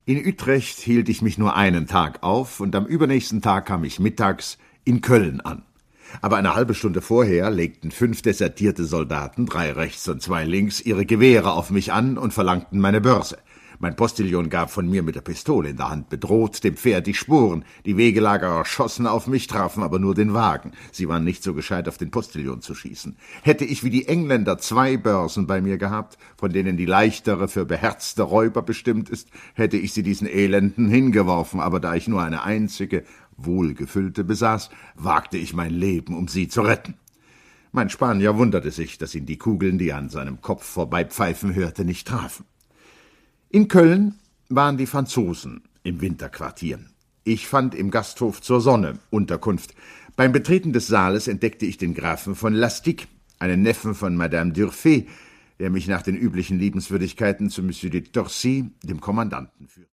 In Utrecht hielt ich mich nur einen Tag auf, und am übernächsten Tag kam ich mittags in Köln an. Aber eine halbe Stunde vorher legten 5 desertierte Soldaten, 3 rechts und 2 links, ihre Gewehre auf mich an und verlangten meine Börse. Mein Postillion gab von mir mit der Pistole in der Hand bedroht dem Pferd die Sporen. Die Wegelagerer schossen auf mich, trafen aber nur den Wagen. Sie waren nicht so gescheit, auf den Postillion zu schießen. Hätte ich wie die Engländer 2 Börsen bei mir gehabt, von denen die leichtere für beherzte Räuber bestimmt ist, hätte ich sie diesen Elenden hingeworfen, aber da ich nur eine einzige, wohlgefüllte besaß, wagte ich mein Leben, um sie zu retten. Mein Spanier wunderte sich, dass ihn die Kugeln, die er an seinem Kopf vorbeipfeifen hörte, nicht trafen. In Köln waren die Franzosen im Winterquartier. Ich fand im Gasthof zur Sonne Unterkunft. Beim Betreten des Saales entdeckte ich den Grafen von Lastic, einen Neffen von Madame d'Urfé, der mich nach den üblichen Liebenswürdigkeiten zu Monsieur de Torcy, dem Kommandanten, führte.